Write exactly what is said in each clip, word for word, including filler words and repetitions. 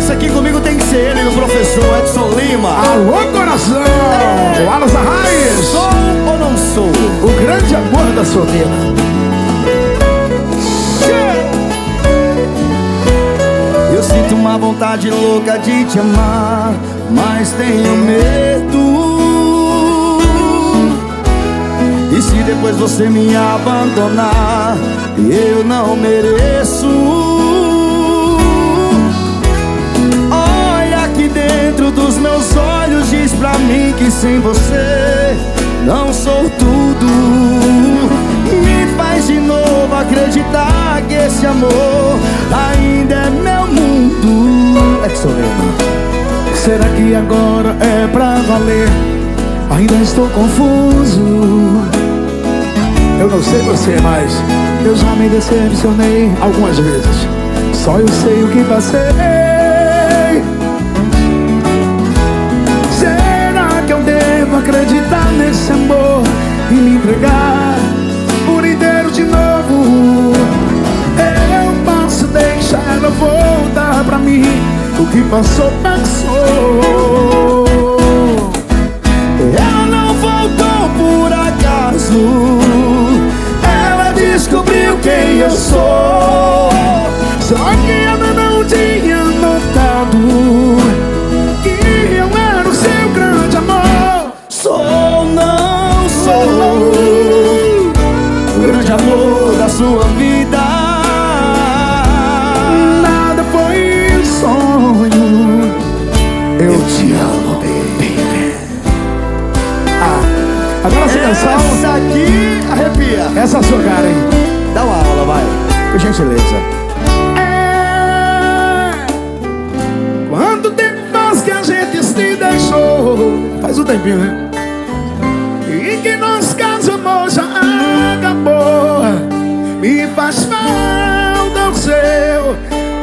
Essa aqui comigo tem que ser ele, o professor Edson Lima. Alô, coração! É. Wallace Arraes. Sou ou não sou? O grande amor da sua vida. Eu sinto uma vontade louca de te amar, mas tenho medo. E se depois você me abandonar, eu não mereço. Olha aqui dentro dos meus olhos, diz pra mim que sem você não sou tudo. Me faz de novo acreditar que esse amor ainda é meu mundo. É que sou eu. Será que agora é pra valer? Ainda estou confuso. Eu não sei você, mas eu já me decepcionei algumas vezes. Só eu sei o que passei. Será que eu devo acreditar nesse amor e me entregar por inteiro de novo? Eu posso deixar ela voltar pra mim. O que passou, passou. Ela não voltou por acaso. Ela descobriu quem eu sou. Só que ela não tinha notado que eu era o seu grande amor. Sou, não sou o grande amor da sua vida. Nada foi um sonho. Eu te amo, baby. Ah, agora essa canção. Essa aqui arrepia. Essa é a sua cara, hein? Dá uma aula, vai. Por gentileza. É. Quanto tempo faz que a gente se deixou? Faz um tempinho, né? E que nosso caso, amor, já acabou. Me faz falta o seu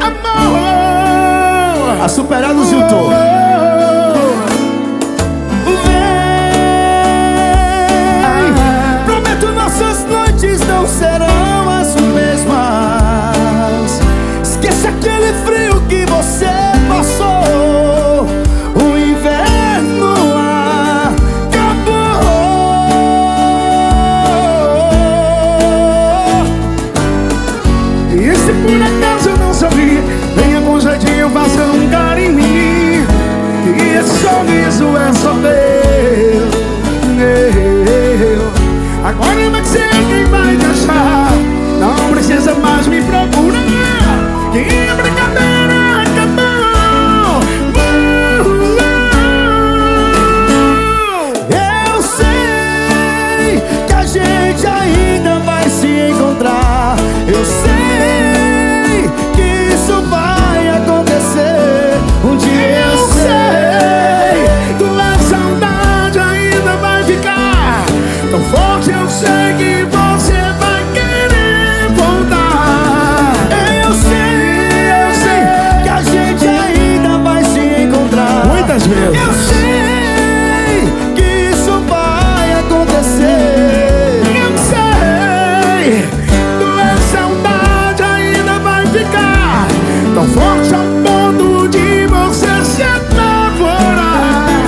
amor. A superar nos YouTube. Vem, prometo nossas noites não serão as mesmas. Esqueça aquele frio que você passou. O inverno acabou. E se por acaso eu não sorri, venha com jeitinho, faça um carinho em mim. E esse sorriso é só meu, meu. Agora vai ser quem vai te achar. Não precisa mais me procurar, que a brincadeira acabou. Eu sei que a gente ainda vai se encontrar. Eu sei que isso vai acontecer. Um dia eu sei, Tua saudade ainda vai ficar tão forte. Eu sei que você vai querer voltar. eu sei, eu sei que a gente ainda vai se encontrar. Muitas vezes. Eu sei que isso vai acontecer. Eu sei, tua saudade ainda vai ficar tão forte ao ponto de você se apavorar.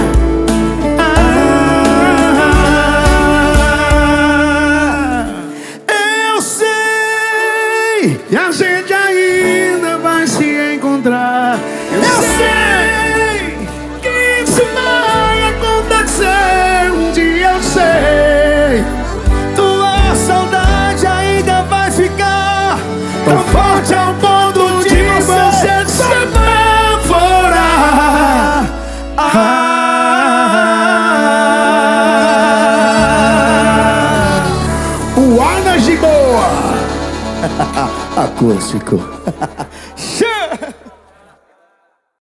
Ah, Eu sei, e a gente ainda vai se encontrar. Eu, eu sei sei. que isso vai acontecer um dia, eu sei. Tua saudade ainda vai ficar Tão forte ao ponto de você se apavorar. Ah, o Arnas de boa. acústico.